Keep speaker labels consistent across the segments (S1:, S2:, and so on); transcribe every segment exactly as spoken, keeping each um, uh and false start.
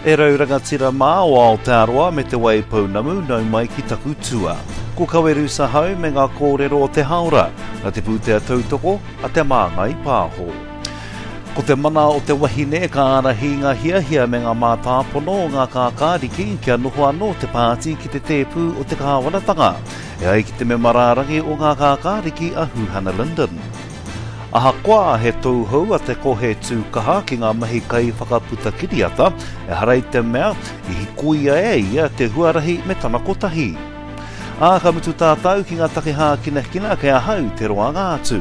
S1: E rauranga tira mā o Aotearoa me te wai pounamu nau mai ki taku tua. Ko kaweru sa hau me ngā kōrero o te haura, na te pūtea tautoko a te māngai pāho. Ko te mana o te wahine ka arahi ngā hia hia me ngā mātāpono o ngā kākāriki kia noho anō te pāti ki te tēpū o te kāwanatanga, e ai ki te me mararangi o ngā kākāriki a Huhana Linden. Ahakoa he tauhou a te kohe tūkaha ki ngā mahi kai whakaputa kiriata, e harai te mea i hikuia e ia te huarahi me tana kotahi. A ka mutu tātau ki ngā takiha kinekina kei ahau te roa ngātu.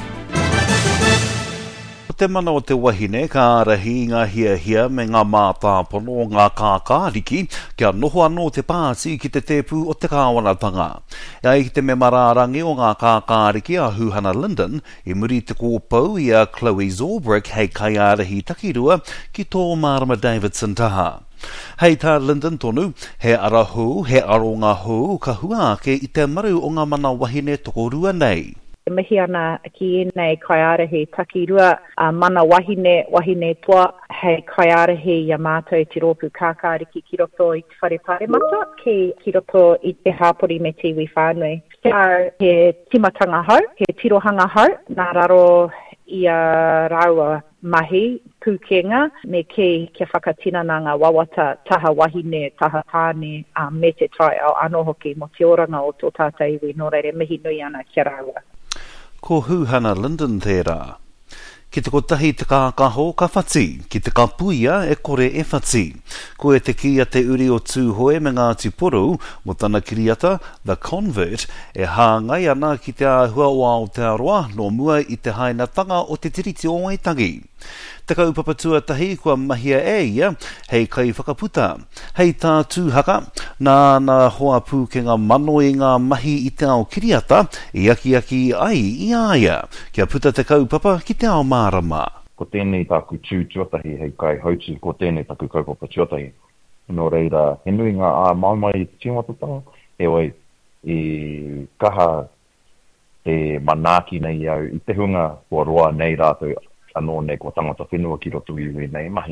S1: Te mana o te wahine ka arahi ngā hia hia me ngā mātāpono o ngā kākāriki kia noho anō te pāti ki te tēpū o te kāwanatanga. E ai ki te me mararangi o ngā kākāriki a Huhana Linden i muri te kōpau i a Chloe Zorbrick hei kai arahi takirua ki tō Marama Davidson taha. Hei tā Linden tonu, he arahu, he aronga hou ka hua ake i te maru o ngā mana wahine tokorua nei.
S2: Mihi ana ki nei kaiarahi takirua a mana wahine, wahine toa, hei kaiarahi ia mātou te rōpū kākāriki ki roto i te wharepare mata, ki, ki roto i te hāpori me te iwi whānui. Kia he timatanga hau, he tirohanga hau, nā raro ia raua mahi, pūkenga, me ke kia whakatinana ngā wawata taha wahine, taha tāne, a me te tai au anō hoki mo te oranga o tō tātai iwi, nō reire mihi nui ana kia raua.
S1: Ko Huhana Linden tērā. Ki te kotahi te kākaho ka whati, ki te kapuia e kore e whati. Ko e te kia te uri o tūhoe me ngā tiporu, mo tana kiriata, The Convert, e hāngai ana ki te āhua o Aotearoa no mua i te hainatanga o te tiriti o Waitangi. Te kaupapa tuatahi kua mahia e ia, hei kai whakaputa. Hei tā tūhaka, nā nā hoa pūkenga mano i ngā mahi i te ao kiriata, i aki aki ai i aia, kia puta te kaupapa ki te ao Marama.
S3: Ko tēnei tāku tū tuatahi hei kai hautu, ko tēnei tāku kaupapa tuatahi. Nō reira, he nui ngā ā maumai i te tīmatutanga, e wai i kaha te manaki nei au, i te hunga kua roa nei rātou, anō nei ko tangata whenua ki roto iwi nei mahi.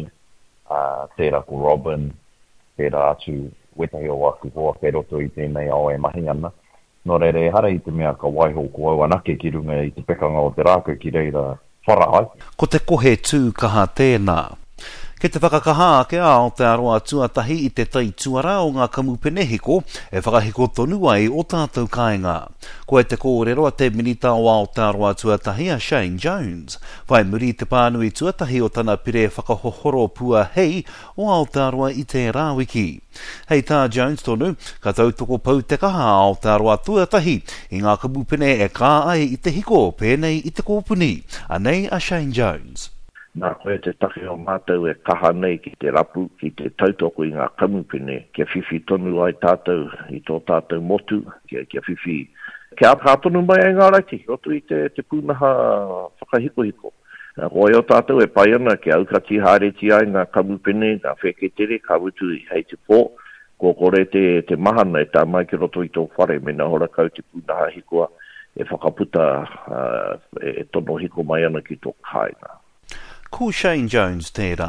S3: Uh, tērā ko Robin, tērā atu wetahi o waku hoa kei roto i tēnei ao e mahi ana. Nō reire, hara i te mea ka waiho ko au anake ki runga i te pekanga o te rākau ki reira wharahai.
S1: Ko te kohe tūkaha tēnā. Ke te whakakaha ake a Aotearoa tuatahi i te tai tuara o ngā kamupene hiko, e whakahiko tonu ai o tātou kāinga. Ko e te kōrero a te minita o Aotearoa tuatahi a Shane Jones. Whai muri te pānui tuatahi o tana pire whakahohoro pua hei o Aotearoa i te rāwiki. Hei tā Jones tonu, ka tautoko pau te kaha a Aotearoa tuatahi i ngā kamupene e kā ai i te hiko pēnei i te kōpuni. Anei a Shane Jones.
S4: Nā koe te take o mātou e kaha nei ki te rapu, ki te tautoko i ngā kamupene, kia whiwhi tonu ai tātou i tō tātou motu, kia, kia whiwhi. Kia apha tonu mai ai ngā raiti, roto i te, te pūnaha whakahiko-hiko. Roi o tātou e pai ana, kia aukati hāreti ai ngā kamupene, ngā wheketere, ka wutu i hei te pō, ko kore te, te mahana e tā mai ki roto i tō whare, me nā hora kau te pūnaha hikoa, e whakaputa uh, e, e tono hiko mai ana ki tō kāinga.
S1: Ko Shane Jones tērā.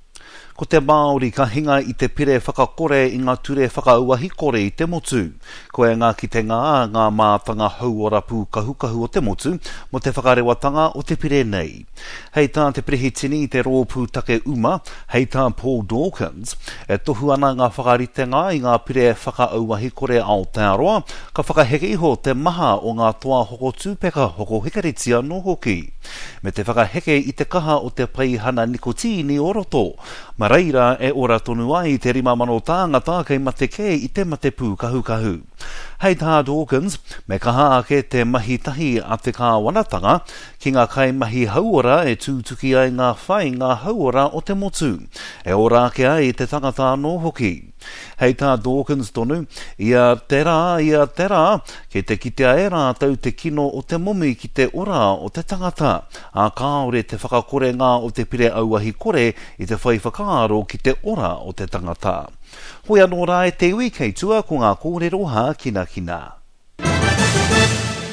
S1: Ko te Māori ka hinga i te pire whakakore i ngā ture whakauahi kore i te motu. Ko e ngā ki te ngā ngā mātanga hauorapu kahukahu o te motu, mo te whakarewatanga o te pire nei. Hei tā te prehitini i te rōpū take uma, hei tā Paul Dawkins, e tohu ana ngā whakaritenga i ngā pire whakauahi kore Aotearoa, ka whakaheke iho te maha o ngā toa hoko tūpeka hoko hikaritia no hoki. Me te whakaheke i te kaha o te paihana nikotini o roto, Maraira e ora tonu ai te rima mano tāngata kei mate kei i te mate pū kahu kahu. Hei tā Dawkins, me kaha ake te mahi tahi a te kāwanatanga, ki ngā kai mahi hauora e tūtuki ai ngā whai ngā hauora o te motu. E ora ake ai te tangata no hoki. Hei tā Dawkins tonu, ia tera, ia tera, ke te kitea e rātau te kino o te momi ki te ora o te tangata, a kāore te whakakore ngā o te pire auahi kore i te whai whakaaro ki te ora o te tangata. Hoi anō rā e te ui kei tua ko ngā kōrero hā kina kina.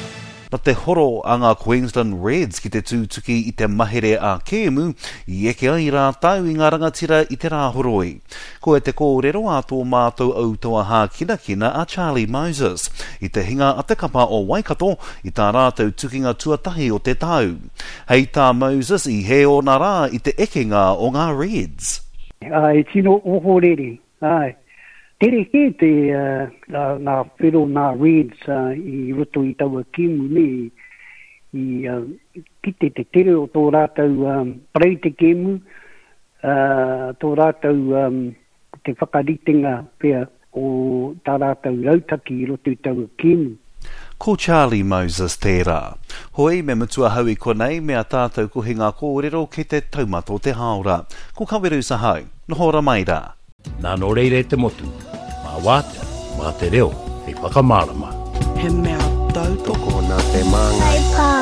S1: na te horo a ngā Queensland Reds ki te tūtuki i te mahere a Kēmu, i eke ai rā tau i ngā rangatira i te rāhoroi. Ko e te kōrero a tō mātou autoa hā kina kina a Charlie Moses, i te hinga a te kapa o Waikato, i tā rātou tukinga tuatahi o te tau. Hei tā Moses i he o nā rā i te ekenga o ngā Reds.
S5: Ai, tino ohorere, ai. Tere he te uh, ngā whiro ngā Reds uh, i roto i taua Kēmu ne, i uh, kite te tere o tō rātou um, parei te Kēmu, uh, tō rātou um, te whakaritenga pia o tā rātou rautaki i roto i taua Kēmu.
S1: Ko Charlie Moses tērā. Hoi me mutua hau i konei mea tātou ko he ngā kōrero ki te taumato te haora. Ko kaweru sa hau, nohora mai rā.
S6: Nā no reire te motu, mā wātea, mā te reo, hei whakamārama.
S7: He mea tau toko nā te māngai.